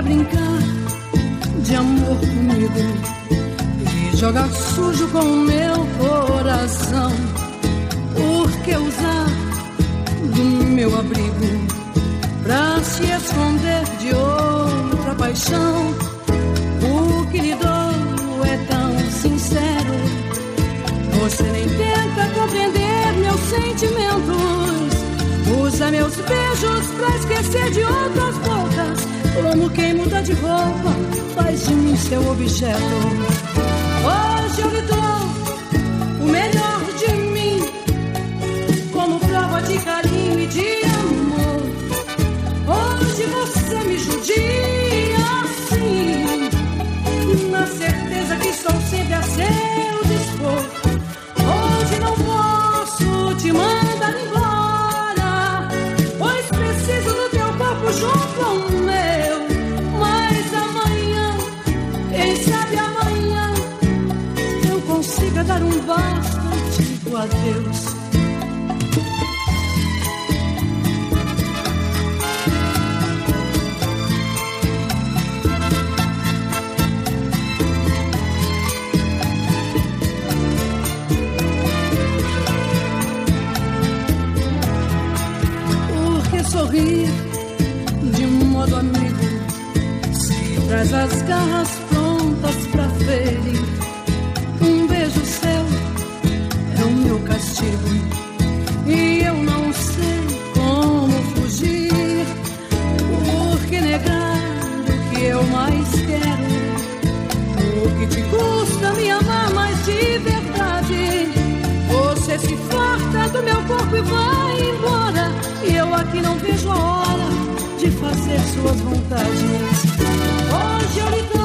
brincar de amor comigo e jogar sujo com o meu coração. Por que usar do meu abrigo pra se esconder de outra paixão? O que lhe dou é tão sincero, você nem tenta compreender meus sentimentos. Usa meus beijos pra esquecer de outras bocas. Como quem muda de roupa, faz de mim seu objeto. Hoje eu lhe dou o melhor de mim, como prova de carinho e de amor. Hoje você me judia assim, na certeza que estou sempre a seu dispor. Hoje não posso te mandar embora, pois preciso do teu corpo junto ao meu. Mas amanhã, quem sabe amanhã, eu consiga dar um basta, digo adeus. Sorrir de um modo amigo, se traz as garras prontas pra ferir. Um beijo seu é o meu castigo e eu não sei como fugir. Por que negar o que eu mais quero? O que te custa me amar mais de verdade? Você se farta do meu corpo e vai embora, e eu aqui não vejo a hora de fazer suas vontades. Hoje eu lhe dou